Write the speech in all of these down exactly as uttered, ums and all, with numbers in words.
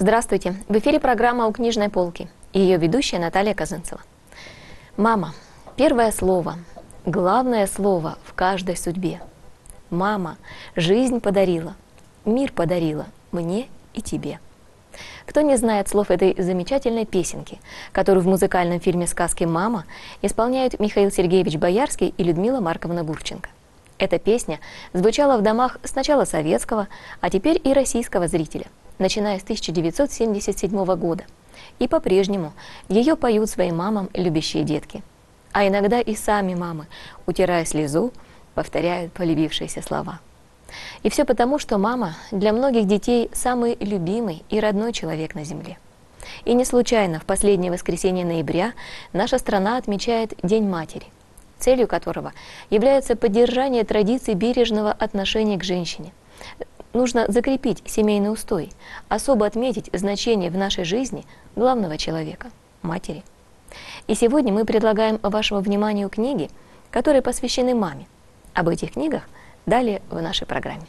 Здравствуйте! В эфире программа «У книжной полки» и ее ведущая Наталья Казанцева. Мама – первое слово, главное слово в каждой судьбе. Мама жизнь подарила, мир подарила мне и тебе. Кто не знает слов этой замечательной песенки, которую в музыкальном фильме «Сказки «Мама» исполняют Михаил Сергеевич Боярский и Людмила Марковна Гурченко? Эта песня звучала в домах сначала советского, а теперь и российского зрителя, начиная с тысяча девятьсот семьдесят седьмого года. И по-прежнему ее поют своим мамам любящие детки. А иногда и сами мамы, утирая слезу, повторяют полюбившиеся слова. И все потому, что мама для многих детей самый любимый и родной человек на земле. И не случайно в последнее воскресенье ноября наша страна отмечает День матери, целью которого является поддержание традиций бережного отношения к женщине. Нужно закрепить семейный устой, особо отметить значение в нашей жизни главного человека – матери. И сегодня мы предлагаем вашему вниманию книги, которые посвящены маме. Об этих книгах далее в нашей программе.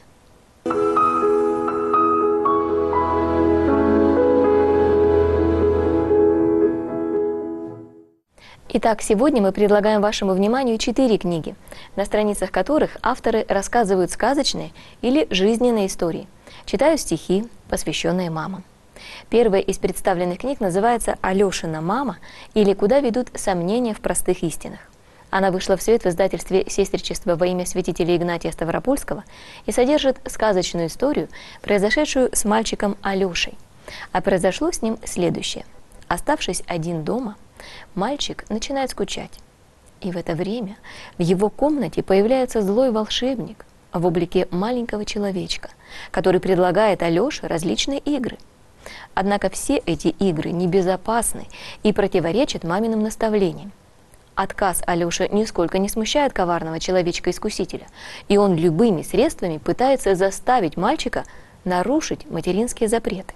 Итак, сегодня мы предлагаем вашему вниманию четыре книги, на страницах которых авторы рассказывают сказочные или жизненные истории, читают стихи, посвященные мамам. Первая из представленных книг называется «Алешина мама» или «Куда ведут сомнения в простых истинах». Она вышла в свет в издательстве «Сестричество во имя святителя Игнатия Ставропольского» и содержит сказочную историю, произошедшую с мальчиком Алешей. А произошло с ним следующее. Оставшись один дома, мальчик начинает скучать. И в это время в его комнате появляется злой волшебник в облике маленького человечка, который предлагает Алёше различные игры. Однако все эти игры небезопасны и противоречат маминым наставлениям. Отказ Алёши нисколько не смущает коварного человечка-искусителя, и он любыми средствами пытается заставить мальчика нарушить материнские запреты.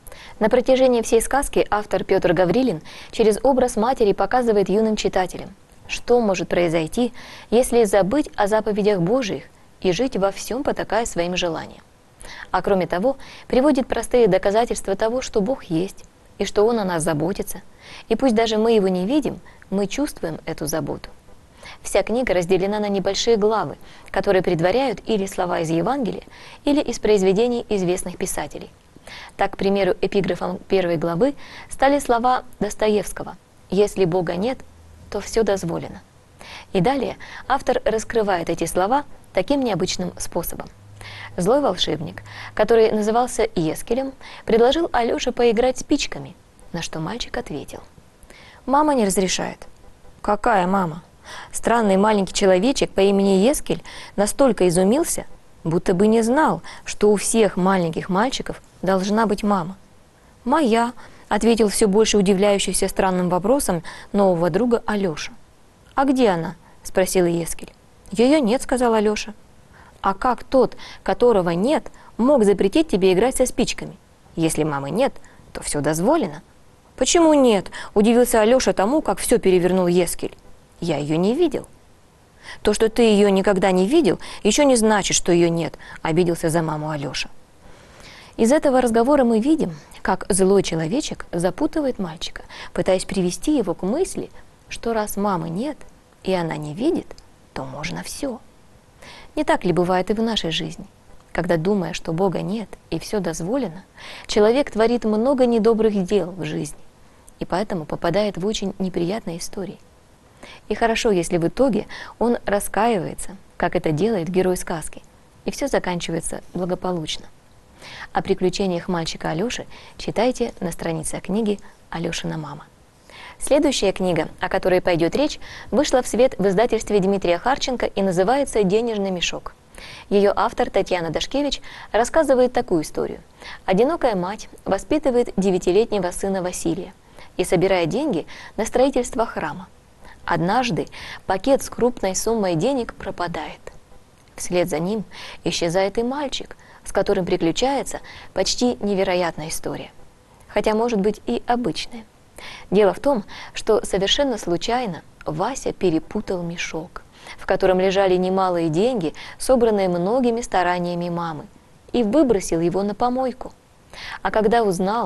На протяжении всей сказки автор Петр Гаврилин через образ матери показывает юным читателям, что может произойти, если забыть о заповедях Божиих и жить во всем, потакая своим желаниям. А кроме того, приводит простые доказательства того, что Бог есть, и что Он о нас заботится, и пусть даже мы Его не видим, мы чувствуем эту заботу. Вся книга разделена на небольшие главы, которые предваряют или слова из Евангелия, или из произведений известных писателей. Так, к примеру, эпиграфом первой главы стали слова Достоевского «Если Бога нет, то все дозволено». И далее автор раскрывает эти слова таким необычным способом. Злой волшебник, который назывался Ескелем, предложил Алёше поиграть спичками, на что мальчик ответил: «Мама не разрешает». «Какая мама?» Странный маленький человечек по имени Ескель настолько изумился, будто бы не знал, что у всех маленьких мальчиков должна быть мама. «Моя», — ответил все больше удивляющийся странным вопросом нового друга Алёша. «А где она?» — спросил Ескель. «Ее нет», — сказал Алёша. «А как тот, которого нет, мог запретить тебе играть со спичками? Если мамы нет, то все дозволено». «Почему нет?» — удивился Алёша тому, как все перевернул Ескель. «Я ее не видел». «То, что ты ее никогда не видел, еще не значит, что ее нет», — обиделся за маму Алёша. Из этого разговора мы видим, как злой человечек запутывает мальчика, пытаясь привести его к мысли, что раз мамы нет и она не видит, то можно все. Не так ли бывает и в нашей жизни? Когда, думая, что Бога нет и все дозволено, человек творит много недобрых дел в жизни и поэтому попадает в очень неприятные истории. И хорошо, если в итоге он раскаивается, как это делает герой сказки, и все заканчивается благополучно. О приключениях мальчика Алёши читайте на страницах книги «Алёшина мама». Следующая книга, о которой пойдет речь, вышла в свет в издательстве Дмитрия Харченко и называется «Денежный мешок». Ее автор Татьяна Дашкевич рассказывает такую историю. Одинокая мать воспитывает девятилетнего сына Василия и собирает деньги на строительство храма. Однажды пакет с крупной суммой денег пропадает. Вслед за ним исчезает и мальчик, с которым приключается почти невероятная история, хотя может быть и обычная. Дело в том, что совершенно случайно Вася перепутал мешок, в котором лежали немалые деньги, собранные многими стараниями мамы, и выбросил его на помойку. А когда узнал,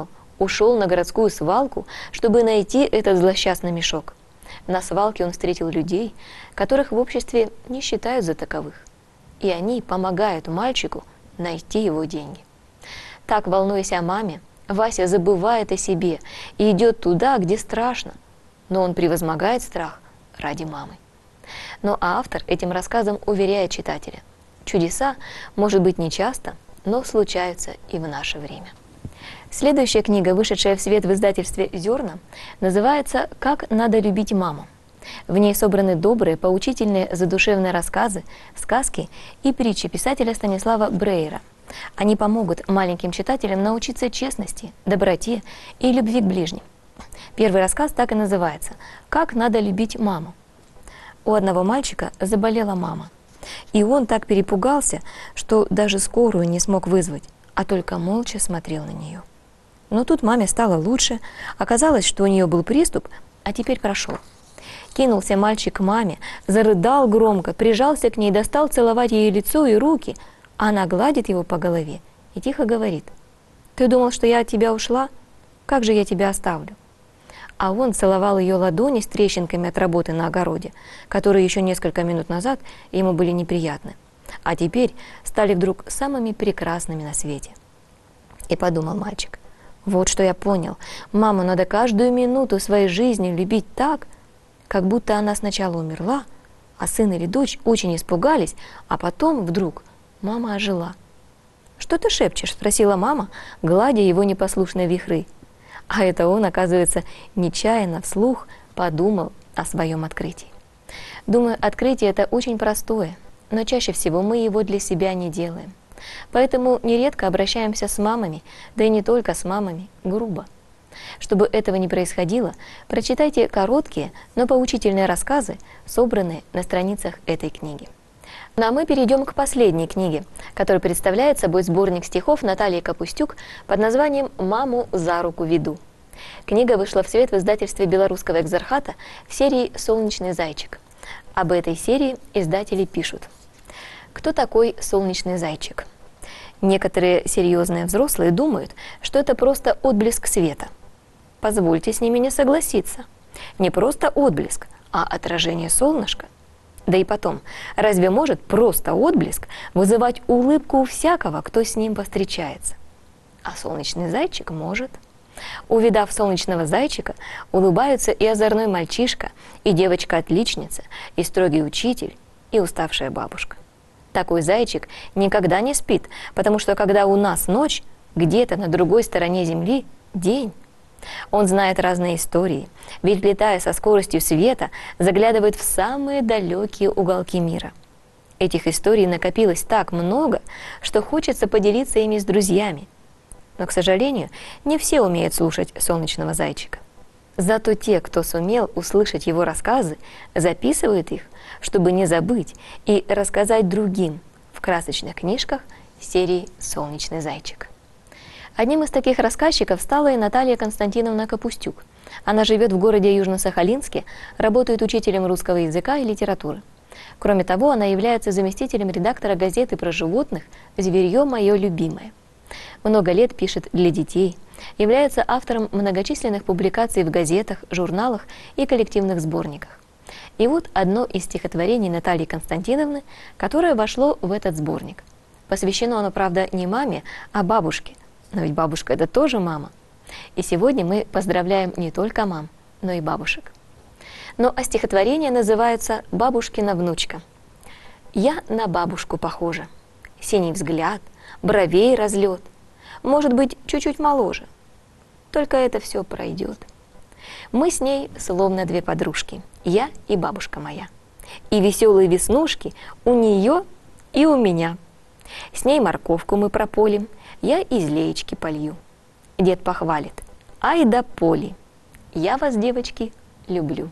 ушел на городскую свалку, чтобы найти этот злосчастный мешок. На свалке он встретил людей, которых в обществе не считают за таковых. И они помогают мальчику найти его деньги. Так, волнуясь о маме, Вася забывает о себе и идет туда, где страшно, но он превозмогает страх ради мамы. Но автор этим рассказом уверяет читателя: чудеса, может быть, не часто, но случаются и в наше время. Следующая книга, вышедшая в свет в издательстве «Зерна», называется «Как надо любить маму». В ней собраны добрые, поучительные, задушевные рассказы, сказки и притчи писателя Станислава Брейера. Они помогут маленьким читателям научиться честности, доброте и любви к ближним. Первый рассказ так и называется «Как надо любить маму». У одного мальчика заболела мама, и он так перепугался, что даже скорую не смог вызвать, а только молча смотрел на нее. Но тут маме стало лучше, оказалось, что у нее был приступ, а теперь прошел. Кинулся мальчик к маме, зарыдал громко, прижался к ней, достал целовать ее лицо и руки, а она гладит его по голове и тихо говорит: «Ты думал, что я от тебя ушла? Как же я тебя оставлю?» А он целовал ее ладони с трещинками от работы на огороде, которые еще несколько минут назад ему были неприятны, а теперь стали вдруг самыми прекрасными на свете. И подумал мальчик: вот что я понял, маму надо каждую минуту своей жизни любить так, как будто она сначала умерла, а сын или дочь очень испугались, а потом вдруг мама ожила. «Что ты шепчешь?» – спросила мама, гладя его непослушные вихры. А это он, оказывается, нечаянно вслух подумал о своем открытии. Думаю, открытие это очень простое, но чаще всего мы его для себя не делаем. Поэтому нередко обращаемся с мамами, да и не только с мамами, грубо. Чтобы этого не происходило, прочитайте короткие, но поучительные рассказы, собранные на страницах этой книги. Ну а мы перейдем к последней книге, которая представляет собой сборник стихов Натальи Капустюк под названием «Маму за руку веду». Книга вышла в свет в издательстве Белорусского экзархата в серии «Солнечный зайчик». Об этой серии издатели пишут: кто такой солнечный зайчик? Некоторые серьезные взрослые думают, что это просто отблеск света. Позвольте с ними не согласиться. Не просто отблеск, а отражение солнышка. Да и потом, разве может просто отблеск вызывать улыбку у всякого, кто с ним повстречается? А солнечный зайчик может. Увидав солнечного зайчика, улыбаются и озорной мальчишка, и девочка-отличница, и строгий учитель, и уставшая бабушка. Такой зайчик никогда не спит, потому что когда у нас ночь, где-то на другой стороне Земли день. Он знает разные истории, ведь, летая со скоростью света, заглядывает в самые далекие уголки мира. Этих историй накопилось так много, что хочется поделиться ими с друзьями. Но, к сожалению, не все умеют слушать солнечного зайчика. Зато те, кто сумел услышать его рассказы, записывают их, чтобы не забыть и рассказать другим в красочных книжках серии «Солнечный зайчик». Одним из таких рассказчиков стала и Наталья Константиновна Капустюк. Она живет в городе Южно-Сахалинске, работает учителем русского языка и литературы. Кроме того, она является заместителем редактора газеты про животных «Зверье мое любимое». Много лет пишет для детей, является автором многочисленных публикаций в газетах, журналах и коллективных сборниках. И вот одно из стихотворений Натальи Константиновны, которое вошло в этот сборник. Посвящено оно, правда, не маме, а бабушке. Но ведь бабушка – это тоже мама. И сегодня мы поздравляем не только мам, но и бабушек. Ну а стихотворение называется «Бабушкина внучка». «Я на бабушку похожа. Синий взгляд, бровей разлет. Может быть, чуть-чуть моложе. Только это все пройдет. Мы с ней словно две подружки, я и бабушка моя. И веселые веснушки у нее и у меня. С ней морковку мы прополим, я из леечки полью. Дед похвалит: ай да поли, я вас, девочки, люблю».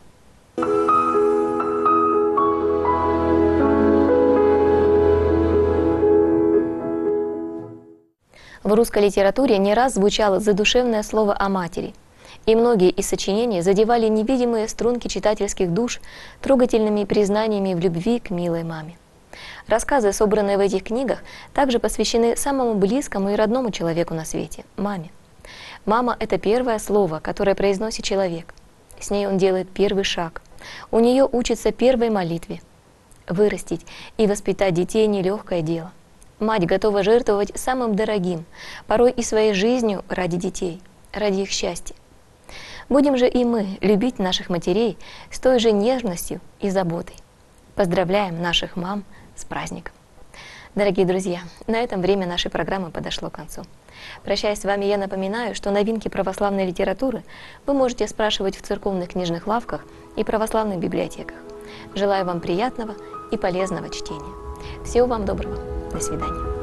В русской литературе не раз звучало задушевное слово о матери, и многие из сочинений задевали невидимые струнки читательских душ трогательными признаниями в любви к милой маме. Рассказы, собранные в этих книгах, также посвящены самому близкому и родному человеку на свете – маме. Мама – это первое слово, которое произносит человек. С ней он делает первый шаг. У нее учится первой молитве. Вырастить и воспитать детей – нелегкое дело. Мать готова жертвовать самым дорогим, порой и своей жизнью ради детей, ради их счастья. Будем же и мы любить наших матерей с той же нежностью и заботой. Поздравляем наших мам с праздником! Дорогие друзья, на этом время нашей программы подошло к концу. Прощаясь с вами, я напоминаю, что новинки православной литературы вы можете спрашивать в церковных книжных лавках и православных библиотеках. Желаю вам приятного и полезного чтения. Всего вам доброго. До свидания.